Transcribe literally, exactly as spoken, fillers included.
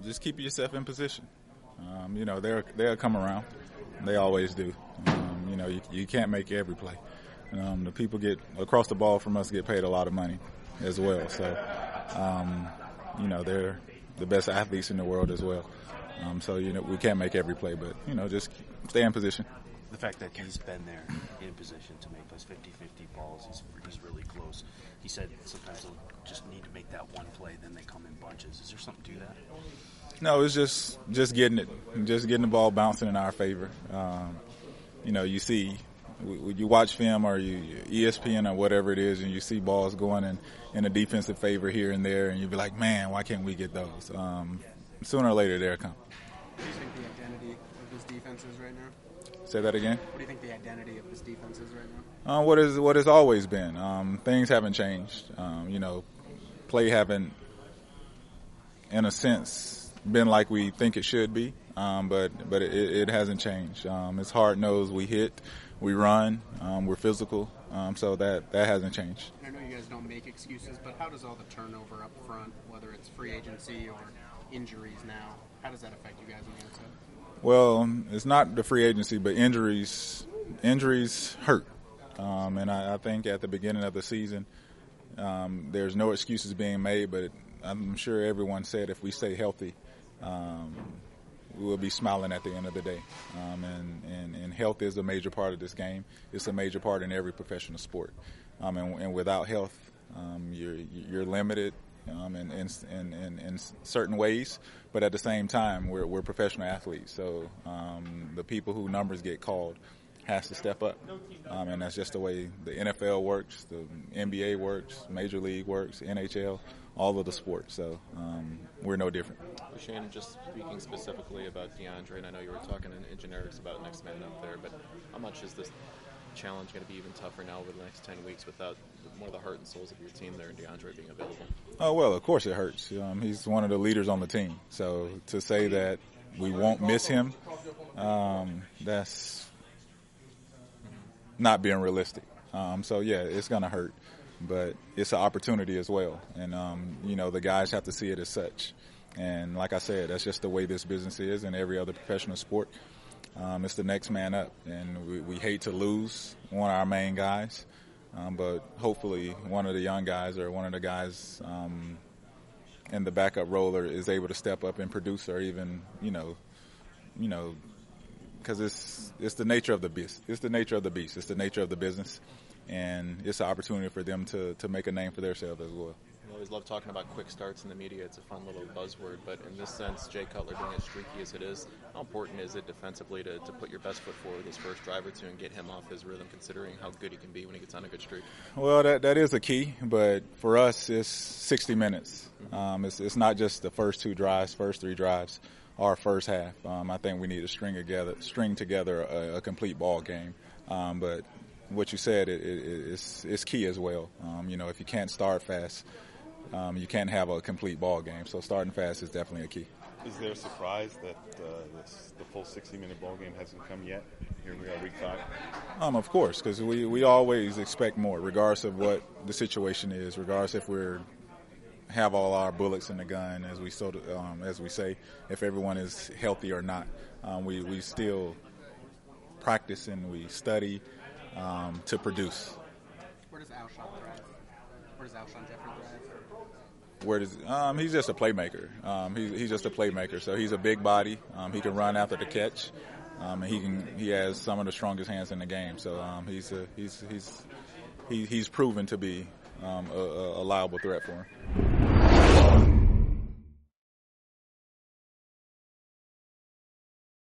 just keep yourself in position. Um, you know, they'll, they'll come around. They always do. Um, you know, you, you can't make every play. Um, the people get across the ball from us get paid a lot of money as well. So, um, you know, they're the best athletes in the world as well. Um, so, you know, we can't make every play, but, you know, just stay in position. The fact that he's been there in position to make those fifty-fifty balls, he's, he's really close. He said sometimes they'll just need to make that one play, then they come in bunches. Is there something to that? No, it's just just getting it, just getting the ball bouncing in our favor. Um, you know, you see, when you watch film or you E S P N or whatever it is, and you see balls going in, in a defensive favor here and there, and you be like, man, why can't we get those? Um, sooner or later, they'll come. What do you think the identity of this defense is right now? Say that again? What do you think the identity of this defense is right now? Uh, what is what has always been. Um, things haven't changed. Um, you know, play haven't, in a sense, been like we think it should be. Um, but but it, it hasn't changed. Um, it's hard nosed. We hit, we run, um, we're physical. Um, so that that hasn't changed. I know you guys don't make excuses, but how does all the turnover up front, whether it's free agency or injuries now, how does that affect you guys on the outside? Well, it's not the free agency, but injuries. Injuries hurt, um, and I, I think at the beginning of the season, um, there's no excuses being made. But I'm sure everyone said if we stay healthy, um, we will be smiling at the end of the day. Um, and, and, and health is a major part of this game. It's a major part in every professional sport. Um, and, and without health, um, you're you're limited. Um, in, in, in, in certain ways, but at the same time, we're, we're professional athletes. So um, the people who numbers get called has to step up, um, and that's just the way the N F L works, the N B A works, Major League works, N H L, all of the sports. So um, we're no different. Shane, just speaking specifically about DeAndre, and I know you were talking in, in generics about next man up there, but how much is this challenge going to be even tougher now over the next ten weeks without more of the heart and souls of your team there and DeAndre being available? Oh, well, of course it hurts. Um, he's one of the leaders on the team. So to say that we won't miss him, um, that's not being realistic. Um, so, yeah, it's going to hurt. But it's an opportunity as well. And, um, you know, the guys have to see it as such. And like I said, that's just the way this business is in every other professional sport. Um, it's the next man up, and we, we hate to lose one of our main guys, um, but hopefully one of the young guys or one of the guys um, in the backup roller is able to step up and produce, or even, you know, you know, because it's it's the nature of the beast. It's the nature of the beast. It's the nature of the business, and it's an opportunity for them to to make a name for themselves as well. I always love talking about quick starts in the media. It's a fun little buzzword, but in this sense, Jay Cutler being as streaky as it is, how important is it defensively to, to put your best foot forward this first drive or two and get him off his rhythm, considering how good he can be when he gets on a good streak? Well, that that is a key, but for us, it's sixty minutes. Mm-hmm. Um, it's it's not just the first two drives, first three drives, or first half. Um, I think we need to string together, string together a, a complete ball game. Um, but what you said, it, it, it's it's key as well. Um, you know, if you can't start fast, Um, you can't have a complete ball game. So starting fast is definitely a key. Is there a surprise that uh, this, the full sixty-minute ball game hasn't come yet? Here we are, week five. Um, of course, because we, we always expect more, regardless of what the situation is, regardless if we're have all our bullets in the gun, as we so um, as we say, if everyone is healthy or not. Um, we we still practice and we study um, to produce. Where does Alshon thrive? Where does Alshon Jeffrey thrive? Where does um, he's just a playmaker. Um, he's he's just a playmaker. So he's a big body. Um, he can run after the catch, um, and he can he has some of the strongest hands in the game. So um, he's a, he's he's he, he's proven to be um, a, a liable threat for him.